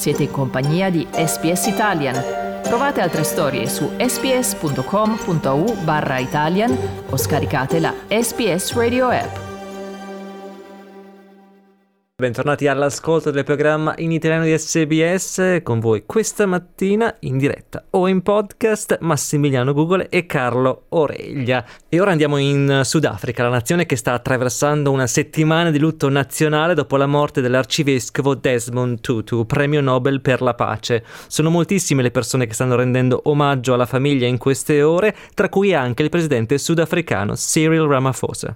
Siete in compagnia di SBS Italian. Trovate altre storie su sbs.com.au/Italian o scaricate la SBS Radio app. Bentornati all'ascolto del programma in italiano di SBS, con voi questa mattina in diretta o in podcast Massimiliano Gugole e Carlo Oreglia. E ora andiamo in Sudafrica, la nazione che sta attraversando una settimana di lutto nazionale dopo la morte dell'arcivescovo Desmond Tutu, premio Nobel per la pace. Sono moltissime le persone che stanno rendendo omaggio alla famiglia in queste ore, tra cui anche il presidente sudafricano Cyril Ramaphosa.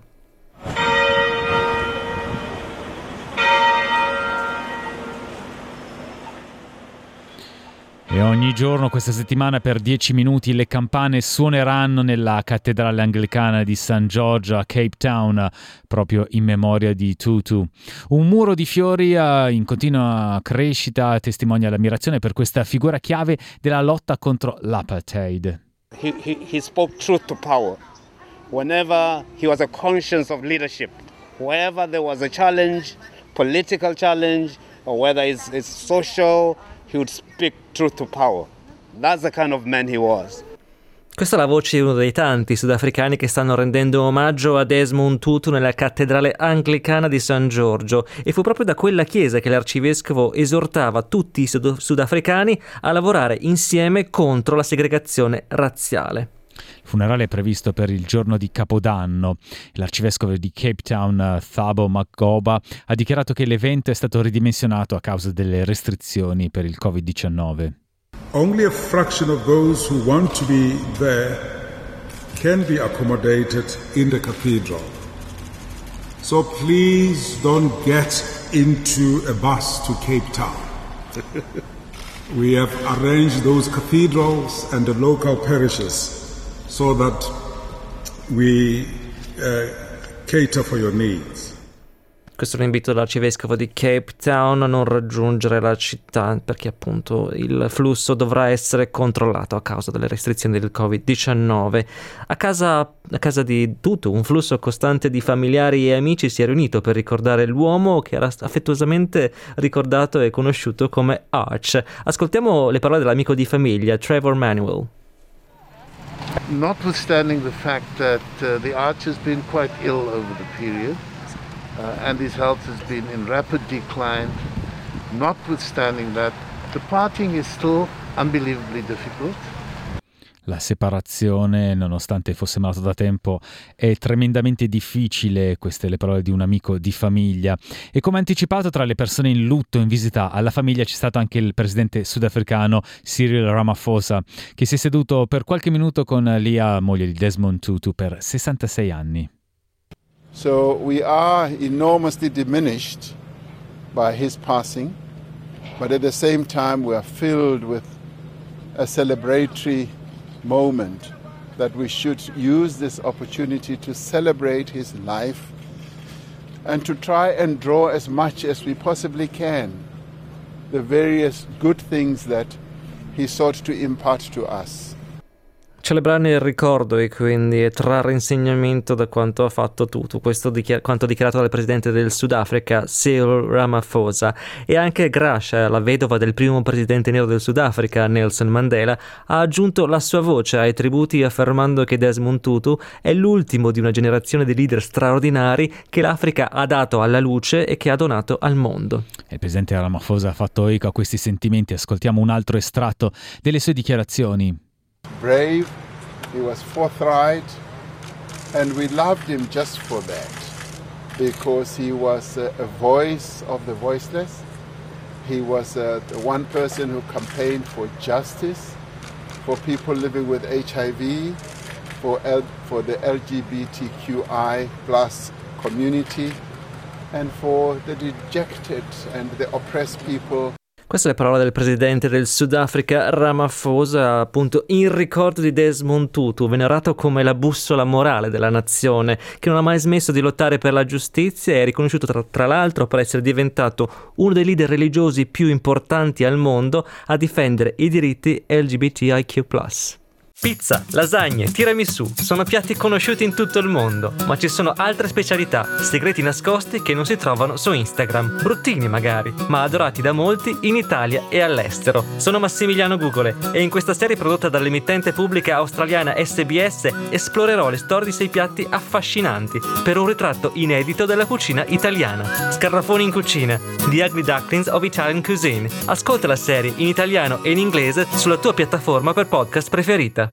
E ogni giorno questa settimana per 10 minuti le campane suoneranno nella cattedrale anglicana di St. George a Cape Town, proprio in memoria di Tutu. Un muro di fiori in continua crescita testimonia l'ammirazione per questa figura chiave della lotta contro l'apartheid. He spoke truth to power. Whenever he was a conscience of leadership, wherever there was a challenge, political challenge, or whether it's social, he would speak truth to power. That's the kind of man he was. Questa è la voce di uno dei tanti sudafricani che stanno rendendo omaggio a Desmond Tutu nella cattedrale anglicana di San Giorgio, e fu proprio da quella chiesa che l'arcivescovo esortava tutti i sudafricani a lavorare insieme contro la segregazione razziale. Il funerale è previsto per il giorno di Capodanno. L'arcivescovo di Cape Town, Thabo Makgoba, ha dichiarato che l'evento è stato ridimensionato a causa delle restrizioni per il Covid-19. Only a fraction of those who want to be there can be accommodated in the cathedral. So please don't get into a bus to Cape Town. We have arranged those cathedrals and the local parishes so that we cater for your needs. Questo è un invito dall'arcivescovo di Cape Town a non raggiungere la città, perché appunto il flusso dovrà essere controllato a causa delle restrizioni del Covid-19. A casa di Tutu un flusso costante di familiari e amici si è riunito per ricordare l'uomo che era affettuosamente ricordato e conosciuto come Arch. Ascoltiamo le parole dell'amico di famiglia Trevor Manuel. Notwithstanding the fact that the Arch has been quite ill over the period and his health has been in rapid decline, notwithstanding that, the parting is still unbelievably difficult. La separazione, nonostante fosse malato da tempo, è tremendamente difficile, queste le parole di un amico di famiglia. E come anticipato, tra le persone in lutto in visita alla famiglia c'è stato anche il presidente sudafricano Cyril Ramaphosa, che si è seduto per qualche minuto con Lia, moglie di Desmond Tutu, per 66 anni. So we are enormously diminished by his passing, but at the same time we are filled with a celebratory moment that we should use this opportunity to celebrate his life and to try and draw as much as we possibly can the various good things that he sought to impart to us. Celebrarne il ricordo e quindi trarre insegnamento da quanto ha fatto Tutu, questo quanto dichiarato dal presidente del Sudafrica Cyril Ramaphosa. E anche Gracia, la vedova del primo presidente nero del Sudafrica Nelson Mandela, ha aggiunto la sua voce ai tributi, affermando che Desmond Tutu è l'ultimo di una generazione di leader straordinari che l'Africa ha dato alla luce e che ha donato al mondo. Il presidente Ramaphosa ha fatto eco a questi sentimenti. Ascoltiamo un altro estratto delle sue dichiarazioni. Brave, he was forthright, and we loved him just for that, because he was a voice of the voiceless. He was the one person who campaigned for justice, for people living with HIV, for the LGBTQI plus community, and for the dejected and the oppressed people. Queste le parole del presidente del Sudafrica Ramaphosa, appunto in ricordo di Desmond Tutu, venerato come la bussola morale della nazione, che non ha mai smesso di lottare per la giustizia e è riconosciuto tra l'altro per essere diventato uno dei leader religiosi più importanti al mondo a difendere i diritti LGBTIQ+. Pizza, lasagne, tiramisù sono piatti conosciuti in tutto il mondo, ma ci sono altre specialità, segreti nascosti che non si trovano su Instagram, bruttini magari, ma adorati da molti in Italia e all'estero. Sono Massimiliano Gugole e in questa serie prodotta dall'emittente pubblica australiana SBS esplorerò le storie di 6 piatti affascinanti per un ritratto inedito della cucina italiana. Scarafoni in cucina, The Ugly Ducklings of Italian Cuisine. Ascolta la serie in italiano e in inglese sulla tua piattaforma per podcast preferita.